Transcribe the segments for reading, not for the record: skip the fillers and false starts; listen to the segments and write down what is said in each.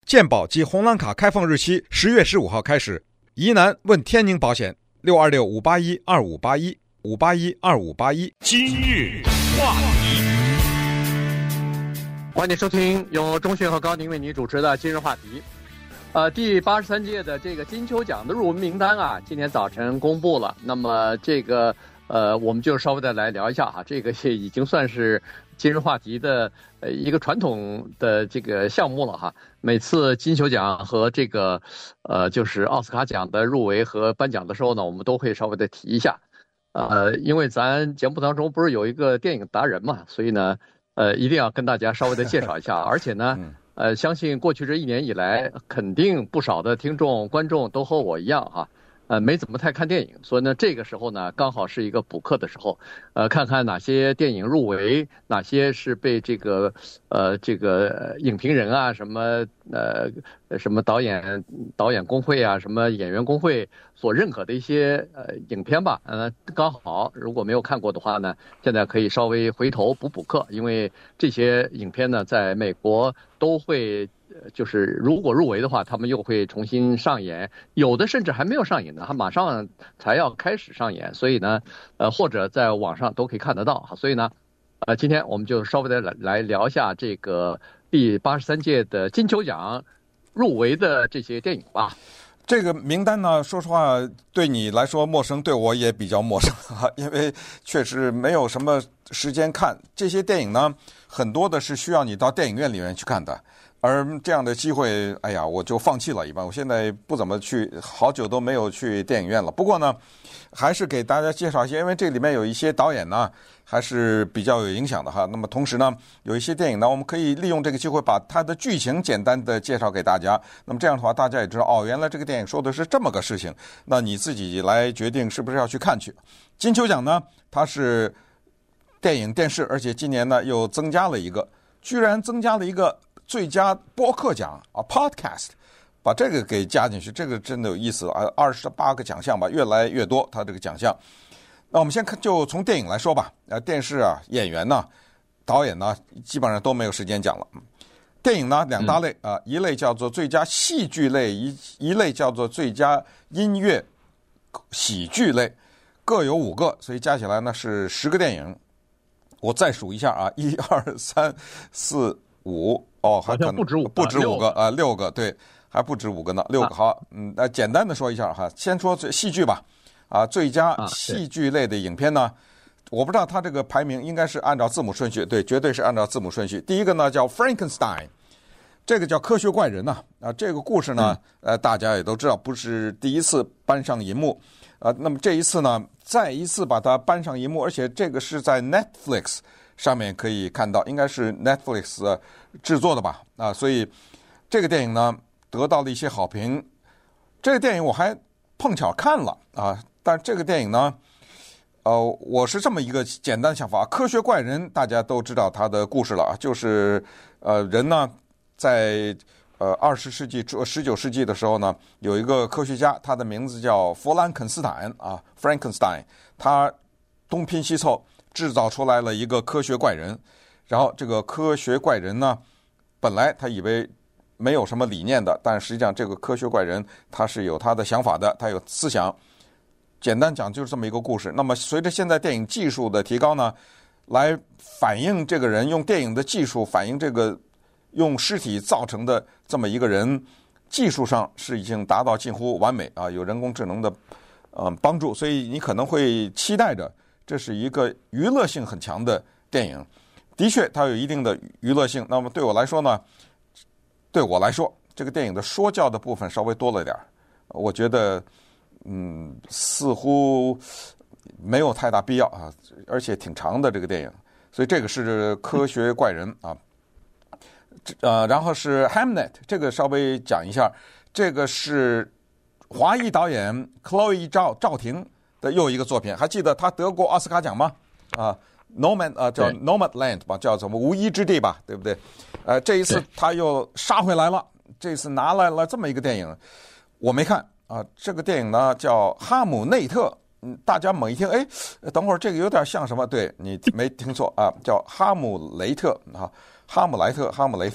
健保及红蓝卡开放日期10月15号开始。疑难问天宁保险，626-581-2581，581-2581。 今日话题， 欢迎收听由钟迅和高宁为你主持的今日话题。第83届的这个金球奖的入围名单啊，今天早晨公布了。那么这个我们就稍微的来聊一下哈，这个也已经算是今日话题的一个传统的这个项目了哈。每次金球奖和这个就是奥斯卡奖的入围和颁奖的时候呢，我们都会稍微的提一下。因为咱节目当中不是有一个电影达人嘛，所以呢一定要跟大家稍微的介绍一下。而且呢相信过去这1年以来，肯定不少的听众观众都和我一样哈。没怎么太看电影，所以呢，这个时候呢，刚好是一个补课的时候，看看哪些电影入围，哪些是被这个影评人啊，什么导演工会啊，什么演员工会所认可的一些影片吧。刚好如果没有看过的话呢，现在可以稍微回头补课，因为这些影片呢，在美国都会。就是如果入围的话，他们又会重新上演，有的甚至还没有上演呢，他马上才要开始上演，所以呢，或者在网上都可以看得到。所以呢，今天我们就稍微的来聊一下这个第83届的金球奖入围的这些电影吧。 这个名单呢，说实话对你来说陌生，对我也比较陌生因为确实没有什么时间看这些电影呢，很多的是需要你到电影院里面去看的。而这样的机会，哎呀，我就放弃了一般。我现在不怎么去，好久都没有去电影院了。不过呢，还是给大家介绍一些，因为这里面有一些导演呢，还是比较有影响的哈。那么同时呢，有一些电影呢，我们可以利用这个机会把它的剧情简单的介绍给大家。那么这样的话，大家也知道哦，原来这个电影说的是这么个事情。那你自己来决定是不是要去看去。金球奖呢，它是电影电视，而且今年呢又增加了一个，居然增加了一个。最佳播客奖啊 ，podcast， 把这个给加进去，这个真的有意思啊！28个奖项吧，越来越多，它这个奖项。那我们先看，就从电影来说吧。电视啊，演员呢，导演呢，基本上都没有时间讲了。电影呢，2大类啊，一类叫做最佳戏剧类，一类叫做最佳音乐喜剧类，各有5个，所以加起来呢是10个电影。我再数一下啊，1、2、3、4、5。哦，还可能不止5个啊，6个，对，还不止5个呢，6个。好，简单的说一下哈，先说戏剧吧。最佳戏剧类的影片呢，我不知道它这个排名应该是按照字母顺序，对，绝对是按照字母顺序。第一个呢叫 Frankenstein， 这个叫科学怪人呐。这个故事呢，大家也都知道，不是第一次搬上银幕。那么这一次呢，再一次把它搬上银幕，而且这个是在 Netflix。上面可以看到，应该是 Netflix 制作的吧？所以这个电影呢得到了一些好评。这个电影我还碰巧看了啊，但这个电影呢，我是这么一个简单想法：科学怪人大家都知道他的故事了，就是人呢在20世纪、19世纪的时候呢，有一个科学家，他的名字叫弗兰肯斯坦啊 ，Frankenstein， 他东拼西凑。制造出来了一个科学怪人，然后这个科学怪人呢，本来他以为没有什么理念的，但实际上这个科学怪人他是有他的想法的，他有思想。简单讲就是这么一个故事。那么随着现在电影技术的提高呢，来反映这个人用电影的技术反映这个用尸体造成的这么一个人，技术上是已经达到近乎完美啊，有人工智能的帮助，所以你可能会期待着。这是一个娱乐性很强的电影，的确它有一定的娱乐性。那么对我来说呢，这个电影的说教的部分稍微多了点，我觉得似乎没有太大必要啊，而且挺长的这个电影。所以这个是科学怪人啊，然后是 Hamnet， 这个稍微讲一下，这个是华裔导演 Chloe 赵婷。的又一个作品，还记得他得过奥斯卡奖吗？Nomad 叫 Nomadland 吧，叫什么无依之地吧，对不对？这一次他又杀回来了，这次拿来了这么一个电影，我没看啊。这个电影呢叫《哈姆内特》，大家猛一听，哎，等会儿这个有点像什么？对，你没听错啊，叫哈姆雷特啊，哈姆雷特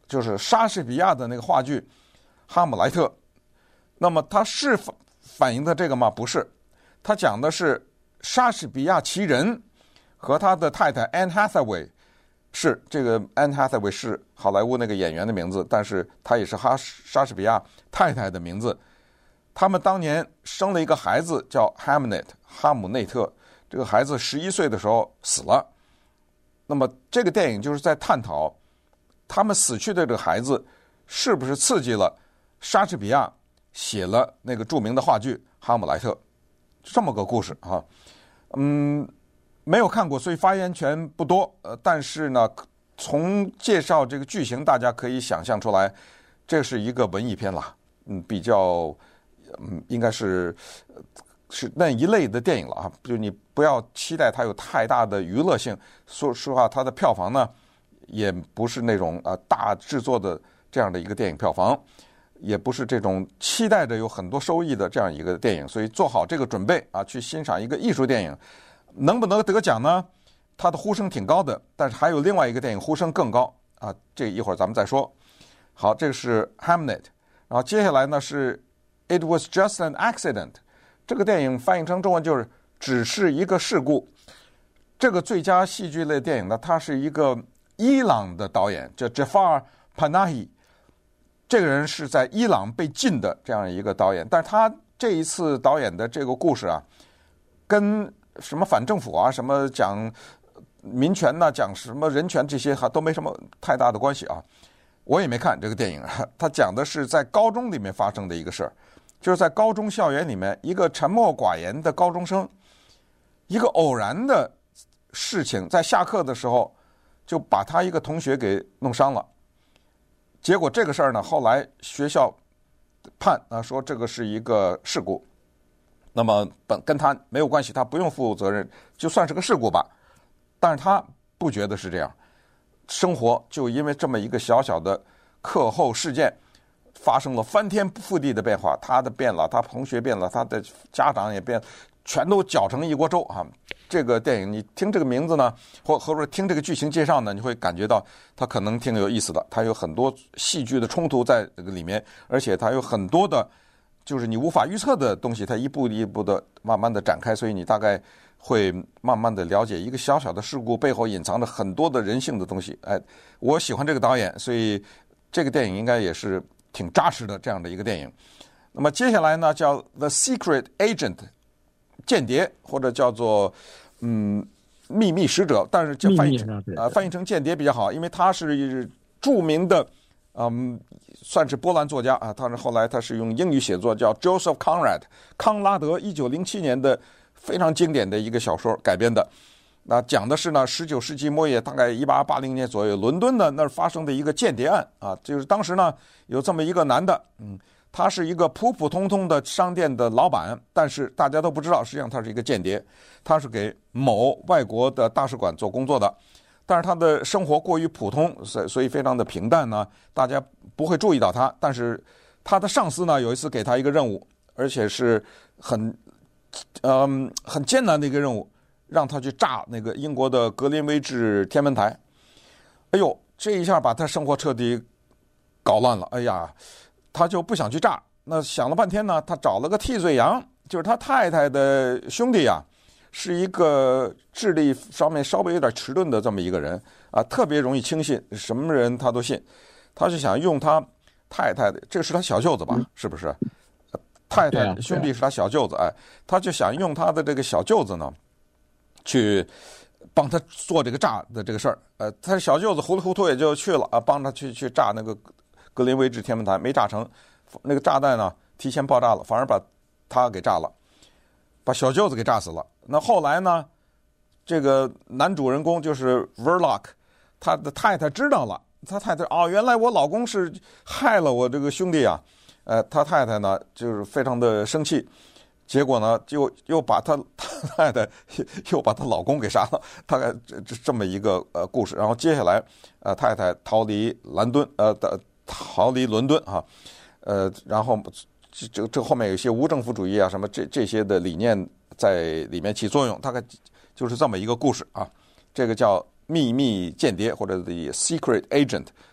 就是莎士比亚的那个话剧《哈姆莱特》。那么它是反映的这个吗？不是，它讲的是莎士比亚其人和他的太太 Anne Hathaway。是这个 Anne Hathaway 是好莱坞那个演员的名字，但是她也是莎士比亚太太的名字。他们当年生了一个孩子叫 Hamnet 哈姆内特，这个孩子11岁的时候死了。那么这个电影就是在探讨他们死去的这个孩子是不是刺激了莎士比亚写了那个著名的话剧《哈姆莱特》，这么个故事啊。没有看过，所以发言权不多。但是呢，从介绍这个剧情，大家可以想象出来，这是一个文艺片啦。比较，应该是那一类的电影了啊。就你不要期待它有太大的娱乐性。说实话，它的票房呢，也不是那种大制作的这样的一个电影票房，也不是这种期待着有很多收益的这样一个电影。所以做好这个准备啊，去欣赏一个艺术电影。能不能得奖呢？它的呼声挺高的，但是还有另外一个电影呼声更高啊，这一会儿咱们再说。好，这个是 Hamnet， 然后接下来呢是 It Was Just an Accident， 这个电影翻译成中文就是只是一个事故。这个最佳戏剧类电影呢，它是一个伊朗的导演叫 Jafar Panahi， 这个人是在伊朗被禁的这样一个导演，但是他这一次导演的这个故事啊，跟什么反政府啊，什么讲民权呐，讲什么人权这些还都没什么太大的关系啊。我也没看这个电影，他讲的是在高中里面发生的一个事儿，就是在高中校园里面，一个沉默寡言的高中生，一个偶然的事情，在下课的时候就把他一个同学给弄伤了。结果这个事儿呢，后来学校判说这个是一个事故。那么跟他没有关系，他不用负责任，就算是个事故吧。但是他不觉得是这样，生活就因为这么一个小小的课后事件，发生了翻天覆地的变化。他的变了，他同学变了，他的家长也变，全都搅成一锅粥啊！这个电影你听这个名字呢，或者听这个剧情介绍呢，你会感觉到它可能挺有意思的。它有很多戏剧的冲突在这个里面，而且它有很多的就是你无法预测的东西，它一步一步的慢慢的展开，所以你大概会慢慢的了解一个小小的事故背后隐藏着很多的人性的东西。我喜欢这个导演，所以这个电影应该也是挺扎实的这样的一个电影。那么接下来呢，叫 The Secret Agent， 间谍，或者叫做秘密使者，但是翻译成间谍比较好，因为他是著名的算是波兰作家啊，后来他是用英语写作，叫 Joseph Conrad 康拉德，1907年的非常经典的一个小说改编的。那讲的是呢，19世纪末叶，大概1880年左右，伦敦的那儿发生的一个间谍案啊，就是当时呢有这么一个男的，他是一个普普通通的商店的老板，但是大家都不知道，实际上他是一个间谍，他是给某外国的大使馆做工作的。但是他的生活过于普通，所以非常的平淡呢，大家不会注意到他。但是他的上司呢，有一次给他一个任务，而且是很艰难的一个任务，让他去炸那个英国的格林威治天文台。哎呦，这一下把他生活彻底搞乱了。哎呀，他就不想去炸。那想了半天呢，他找了个替罪羊，就是他太太的兄弟呀。是一个智力上面稍微有点迟钝的这么一个人啊，特别容易轻信，什么人他都信。他就想用他太太的，这个是他小舅子吧？是不是？太太兄弟是他小舅子，他就想用他的这个小舅子呢，去帮他做这个炸的这个事儿。他小舅子糊里糊涂也就去了啊，帮他去炸那个格林威治天文台，没炸成，那个炸弹呢提前爆炸了，反而把他给炸了。把小舅子给炸死了。那后来呢，这个男主人公就是 Verloc， 他的太太知道了，他太太原来我老公是害了我这个兄弟啊，他太太呢就是非常的生气，结果呢就又把他太太又把他老公给杀了，大概这么一个故事。然后接下来太太逃离伦敦啊，然后。这后面有一些无政府主义啊，什么这些的理念在里面起作用，大概就是这么一个故事啊。这个叫秘密间谍或者 The Secret Agent，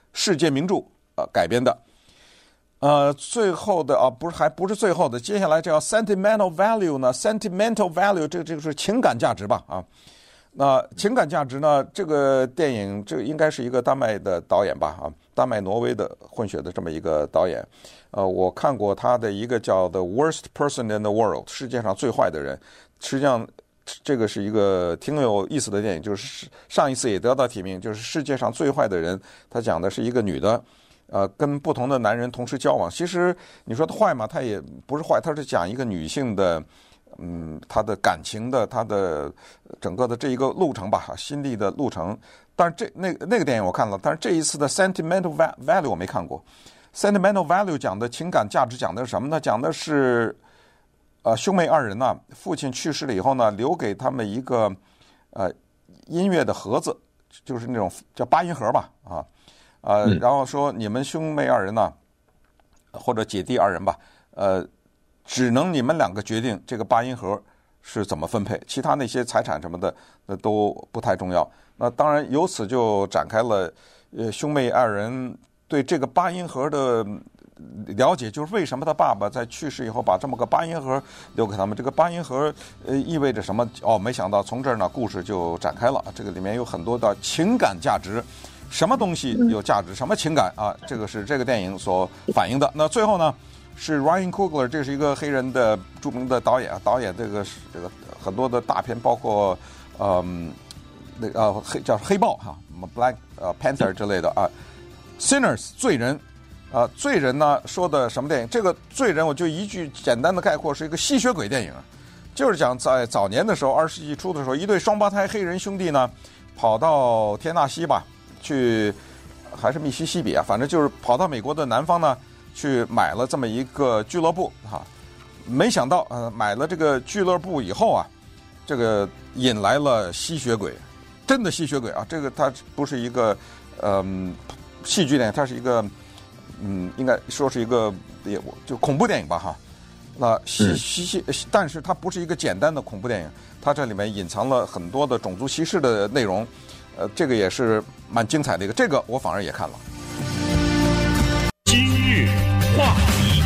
世界名著改编的。最后的不是最后的，接下来叫 sentimental value 呢 ，sentimental value 这个是情感价值吧啊。那情感价值呢？这个电影这应该是一个丹麦的导演吧啊，丹麦挪威的混血的这么一个导演。我看过他的一个叫 The Worst Person in the World， 世界上最坏的人。实际上这个是一个挺有意思的电影，就是上一次也得到提名，就是世界上最坏的人。他讲的是一个女的。跟不同的男人同时交往，其实你说他坏嘛，他也不是坏，他是讲一个女性的，她的感情的，她的整个的这一个路程吧，心力的路程。但是那个电影我看了，但是这一次的 Sentimental Value 我没看过。Sentimental Value 讲的情感价值讲的是什么呢？讲的是兄妹二人呢，父亲去世了以后呢，留给他们一个音乐的盒子，就是那种叫八音盒吧啊。然后说你们兄妹二人呢，或者姐弟二人吧，只能你们两个决定这个八音盒是怎么分配，其他那些财产什么的都不太重要。那当然由此就展开了兄妹二人对这个八音盒的了解，就是为什么他爸爸在去世以后把这么个八音盒留给他们，这个八音盒意味着什么？没想到从这儿呢故事就展开了，这个里面有很多的情感价值。什么东西有价值？什么情感啊？这个是这个电影所反映的。那最后呢，是 Ryan Coogler， 这是一个黑人的著名的导演，这个很多的大片，包括叫黑豹哈，Black Panther 之类的啊。Sinners 罪人罪人呢说的什么电影？这个罪人我就一句简单的概括，是一个吸血鬼电影，就是讲在早年的时候，20世纪初的时候，一对双胞胎黑人兄弟呢，跑到田纳西吧。去还是密西西比啊，反正就是跑到美国的南方呢，去买了这么一个俱乐部哈。没想到买了这个俱乐部以后啊，这个引来了吸血鬼，真的吸血鬼啊！这个它不是一个戏剧电影，它是一个应该说是一个就恐怖电影吧哈。那但是它不是一个简单的恐怖电影，它这里面隐藏了很多的种族歧视的内容。这个也是蛮精彩的一个，这个我反而也看了。 今日话题，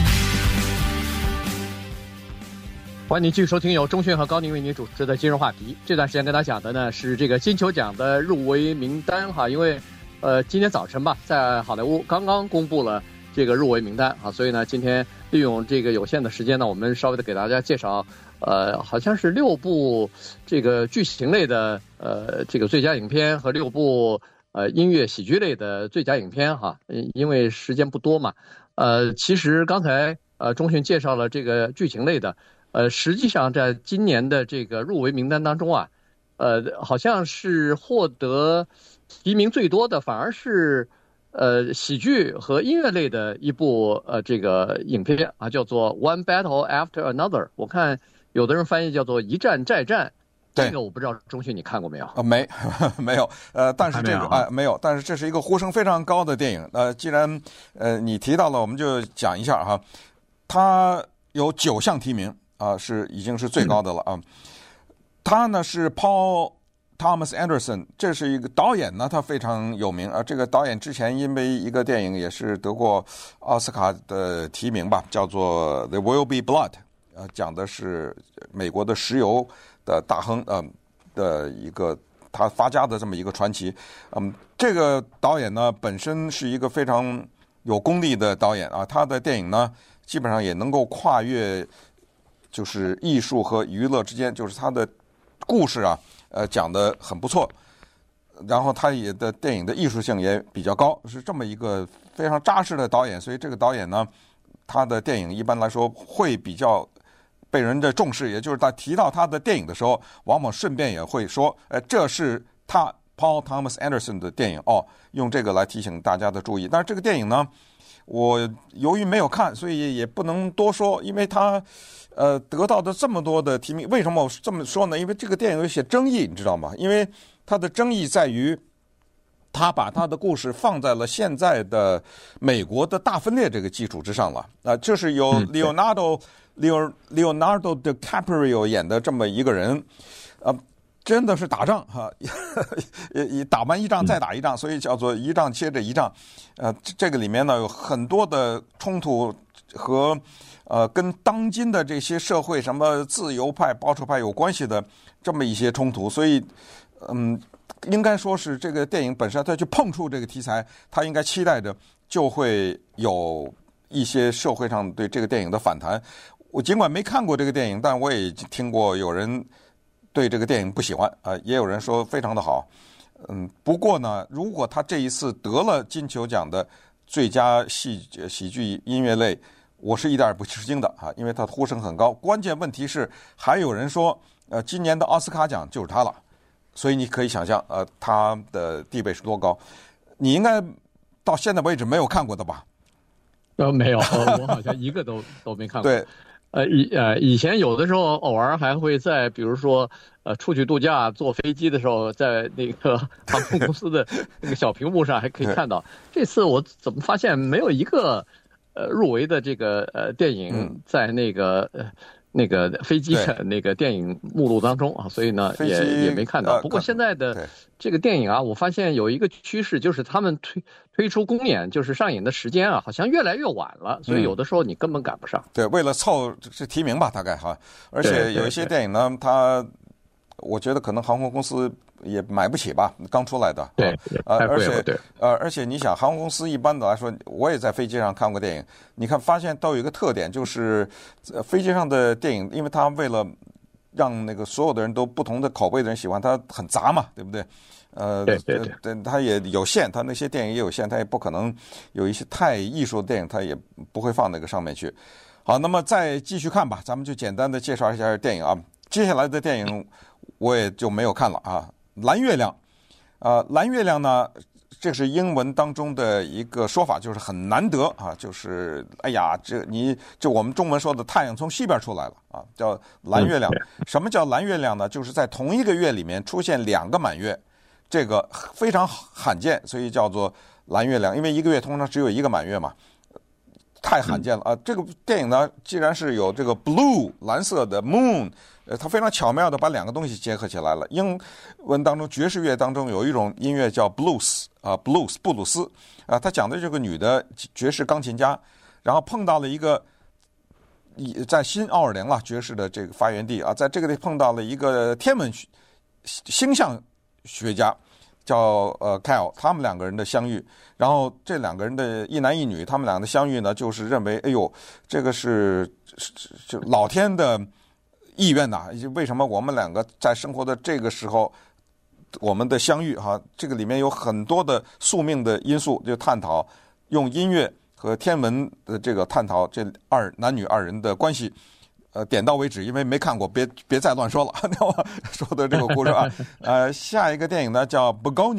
欢迎您继续收听由钟迅和高宁为您主持的今日话题。这段时间跟大家讲的呢是这个金球奖的入围名单哈，因为今天早晨吧，在好莱坞刚刚公布了这个入围名单啊，所以呢今天利用这个有限的时间呢，我们稍微的给大家介绍。好像是6部这个剧情类的这个最佳影片和6部音乐喜剧类的最佳影片哈，因为时间不多嘛。其实刚才钟迅介绍了这个剧情类的，实际上在今年的这个入围名单当中啊，好像是获得提名最多的反而是喜剧和音乐类的一部这个影片啊，叫做 One Battle After Another。我看。有的人翻译叫做一战再战，这个我不知道钟迅你看过没有？ 没有，但是这个没有，但是这是一个呼声非常高的电影。既然你提到了，我们就讲一下哈。它有9项提名啊，已经是最高的了啊。他呢是 Paul Thomas Anderson， 这是一个导演呢，他非常有名啊。这个导演之前因为一个电影也是得过奥斯卡的提名吧，叫做 There Will Be Blood。讲的是美国的石油的大亨的一个他发家的这么一个传奇。这个导演呢本身是一个非常有功力的导演啊，他的电影呢基本上也能够跨越就是艺术和娱乐之间，就是他的故事啊讲得很不错，然后他也的电影的艺术性也比较高，是这么一个非常扎实的导演。所以这个导演呢，他的电影一般来说会比较被人的重视，也就是他提到他的电影的时候，往往顺便也会说，这是他 Paul Thomas Anderson 的电影用这个来提醒大家的注意。但是这个电影呢，我由于没有看，所以也不能多说，因为他得到的这么多的提名，为什么我这么说呢？因为这个电影有些争议，你知道吗？因为它的争议在于，他把他的故事放在了现在的美国的大分裂这个基础之上了就是有 Leonardo DiCaprio 演的这么一个人真的是打仗哈，打完一仗再打一仗，所以叫做一仗接着一仗。这个里面呢有很多的冲突和跟当今的这些社会什么自由派、保守派有关系的这么一些冲突，所以应该说是这个电影本身它去碰触这个题材，它应该期待着就会有一些社会上对这个电影的反弹。我尽管没看过这个电影，但我也听过有人对这个电影不喜欢也有人说非常的好。不过呢，如果他这一次得了金球奖的最佳喜剧音乐类，我是一点也不吃惊的因为他呼声很高。关键问题是，还有人说，今年的奥斯卡奖就是他了，所以你可以想象，他的地位是多高。你应该到现在为止没有看过的吧？ 没有，我好像一个都没看过。 对。 以前有的时候偶尔还会在，比如说出去度假坐飞机的时候，在那个航空公司的那个小屏幕上还可以看到。这次我怎么发现没有一个入围的这个电影在那个飞机的那个电影目录当中所以呢也没看到。不过现在的这个电影我发现有一个趋势，就是他们推出公演，就是上映的时间好像越来越晚了，所以有的时候你根本赶不上。 对，为了凑这提名吧，大概而且有一些电影呢，我觉得可能航空公司也买不起吧，刚出来的。 对， 而且你想，航空公司一般的来说，我也在飞机上看过电影，你看发现都有一个特点，就是飞机上的电影，因为它为了让那个所有的人都不同的口味的人喜欢，它很杂嘛，对不对？ 对， 它也有限，它那些电影也有限，它也不可能有一些太艺术的电影，它也不会放那个上面去。好，那么再继续看吧，咱们就简单的介绍一下电影接下来的电影我也就没有看了蓝月亮，蓝月亮呢，这是英文当中的一个说法，就是很难得就是哎呀，这我们中文说的太阳从西边出来了叫蓝月亮。什么叫蓝月亮呢？就是在同一个月里面出现2个满月，这个非常罕见，所以叫做蓝月亮。因为一个月通常只有1个满月嘛，太罕见了这个电影呢，既然是有这个 blue 蓝色的 moon，它非常巧妙的把2个东西结合起来了。英文当中爵士乐当中有一种音乐叫 blues 布鲁斯它讲的这个女的爵士钢琴家，然后碰到了一个在新奥尔良爵士的这个发源地在这个地碰到了一个天文星象学家叫Kyle， 他们2个人的相遇，然后这2个人的一男一女，他们俩的相遇呢，就是认为哎呦，这个是老天的意愿呐，为什么我们2个在生活的这个时候我们的相遇这个里面有很多的宿命的因素，就探讨用音乐和天文的这个探讨这男女2人的关系。点到为止，因为没看过，别再乱说了。说的这个故事下一个电影呢叫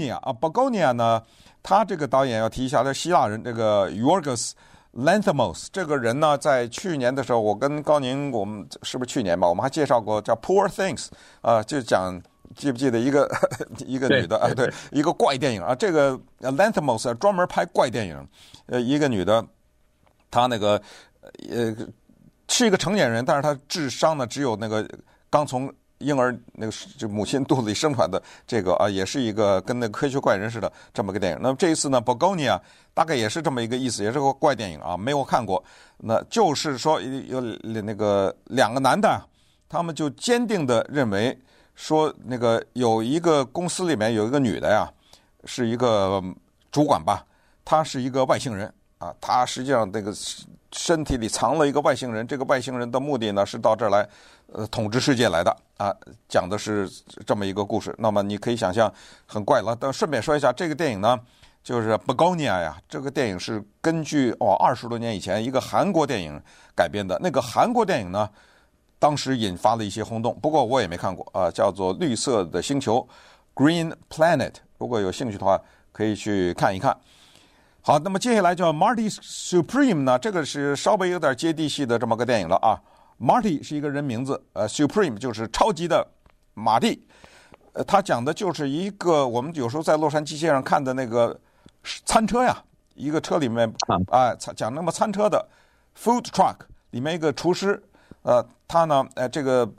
Begonia 呢，他这个导演要提一下，他希腊人，这个 Yorgos Lanthimos 这个人呢，在去年的时候，我跟高宁，我们是不是去年吧？我们还介绍过叫 Poor Things 就讲记不记得一个女的对，一个怪电影这个 Lanthimos 专门拍怪电影，一个女的，她那个是一个成年人，但是他智商呢只有那个刚从婴儿那个就母亲肚子里生出来的这个也是一个跟那个科学怪人似的这么个电影。那么这一次呢 Begonia 大概也是这么一个意思，也是个怪电影没有看过。那就是说有那个2个男的，他们就坚定的认为说，那个有一个公司里面有一个女的呀，是一个主管吧，她是一个外星人她实际上那个身体里藏了一个外星人，这个外星人的目的呢是到这儿来统治世界来的讲的是这么一个故事。那么你可以想象很怪了。但顺便说一下，这个电影呢就是 Begonia 呀，这个电影是根据20多年以前一个韩国电影改编的。那个韩国电影呢当时引发了一些轰动，不过我也没看过叫做绿色的星球 Green Planet， 如果有兴趣的话可以去看一看。好，那么接下来叫 Marty Supreme 呢，这个是稍微有点接地气的这么个电影了Marty 是一个人名字Supreme 就是超级的马蒂。他讲的就是一个我们有时候在洛杉矶街上看的那个餐车呀，一个车里面讲那么餐车的 food truck 里面一个厨师他呢这个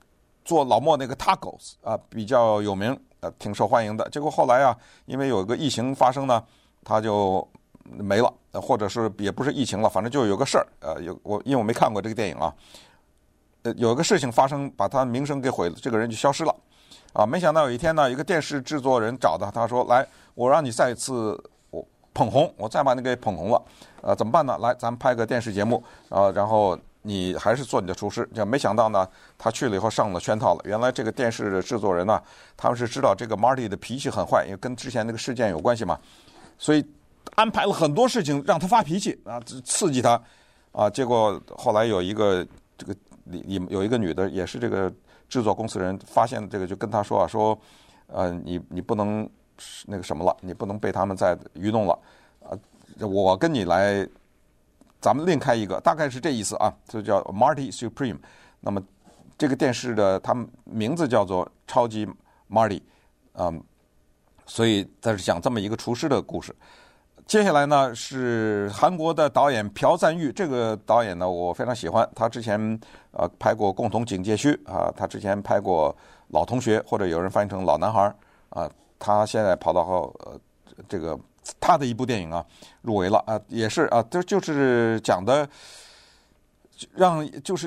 做老莫那个 tacos 啊比较有名，挺受欢迎的。结果后来啊，因为有一个疫情发生呢，他就没了，或者是也不是疫情了，反正就有个事儿，因为我没看过这个电影啊，有一个事情发生，把他名声给毁了，这个人就消失了。啊，没想到有一天呢，一个电视制作人找他说：“来，我让你再一次捧红，我再把你给捧红了，怎么办呢？来，咱们拍个电视节目，然后你还是做你的厨师。”就没想到呢，他去了以后上了圈套了。原来这个电视的制作人呢，他们是知道这个 Marty 的脾气很坏，因为跟之前那个事件有关系嘛，所以安排了很多事情让他发脾气啊，刺激他啊。结果后来有一个有一个女的，也是这个制作公司人发现这个，就跟他说说，你不能那个什么了，你不能被他们再愚弄了，我跟你来，咱们另开一个，大概是这意思啊，就叫 Marty Supreme。那么这个电视的他们名字叫做超级 Marty，所以他是讲这么一个厨师的故事。接下来呢是韩国的导演朴赞郁，这个导演呢我非常喜欢，他之前拍过《共同警戒区》啊，他之前拍过《老同学》，或者有人翻译成《老男孩》啊，他现在跑到这个他的一部电影啊入围了啊，也是啊，就是讲的让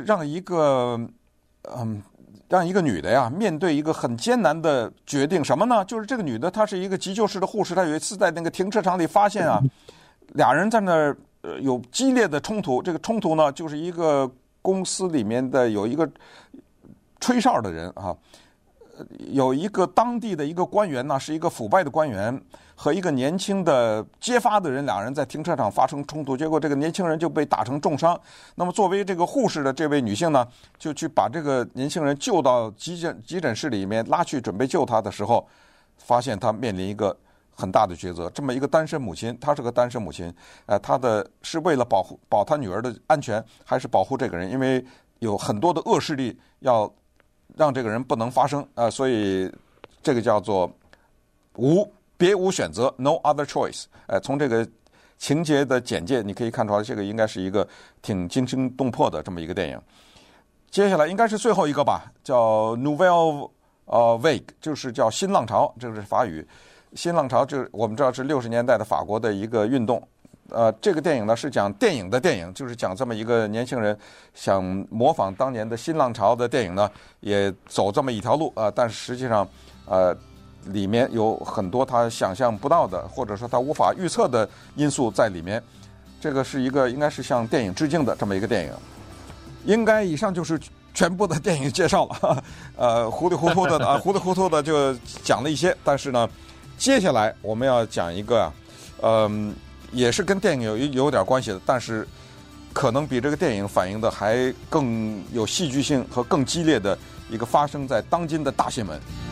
一个女的呀，面对一个很艰难的决定，什么呢？就是这个女的，她是一个急救室的护士，她有一次在那个停车场里发现啊，俩人在那儿有激烈的冲突。这个冲突呢，就是一个公司里面的有一个吹哨的人啊，有一个当地的一个官员呢，是一个腐败的官员，和一个年轻的揭发的人，两人在停车场发生冲突，结果这个年轻人就被打成重伤。那么作为这个护士的这位女性呢，就去把这个年轻人救到急诊室里面拉去准备救他的时候，发现他面临一个很大的抉择。这么一个单身母亲，她是个单身母亲，她是为了保她女儿的安全，还是保护这个人？因为有很多的恶势力要让这个人不能发生所以这个叫做别无选择 ，no other choice。从这个情节的简介，你可以看出来，这个应该是一个挺惊心动魄的这么一个电影。接下来应该是最后一个吧，叫 Nouvelle Vague， 就是叫新浪潮，这个是法语。新浪潮就是我们知道是60年代的法国的一个运动。这个电影呢是讲电影的电影，就是讲这么一个年轻人想模仿当年的新浪潮的电影呢，也走这么一条路但是实际上里面有很多他想象不到的，或者说他无法预测的因素在里面。这个是一个应该是向电影致敬的这么一个电影。应该以上就是全部的电影介绍了，糊里糊涂的就讲了一些。但是呢，接下来我们要讲一个也是跟电影有点关系的，但是可能比这个电影反映的还更有戏剧性和更激烈的一个发生在当今的大新闻。